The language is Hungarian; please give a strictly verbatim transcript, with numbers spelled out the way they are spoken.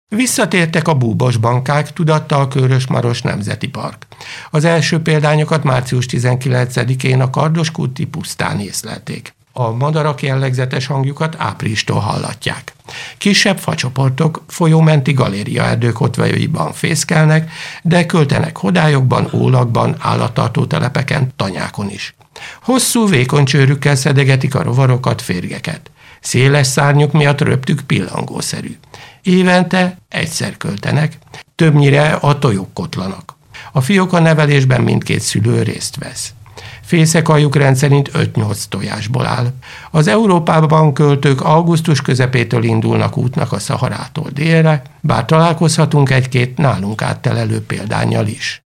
Visszatértek a búbos bankák, tudatta a Körös-Maros Nemzeti Park. Az első példányokat március tizenkilencedikén a Kardos-kúti pusztán észlelték. A madarak jellegzetes hangjukat áprilistól hallatják. Kisebb facsoportok folyómenti galériaerdők hotvajaiban fészkelnek, de költenek hodályokban, ólakban, állattartó telepeken, tanyákon is. Hosszú, vékony csőrükkel szedegetik a rovarokat, férgeket. Széles szárnyuk miatt röptük pillangószerű. Évente egyszer költenek, többnyire a tojók kotlanak. A fióka nevelésben mindkét szülő részt vesz. Fészekajuk rendszerint öt-nyolc tojásból áll. Az Európában költők augusztus közepétől indulnak útnak a Szaharától délre, bár találkozhatunk egy-két nálunk áttelelő példánnyal is.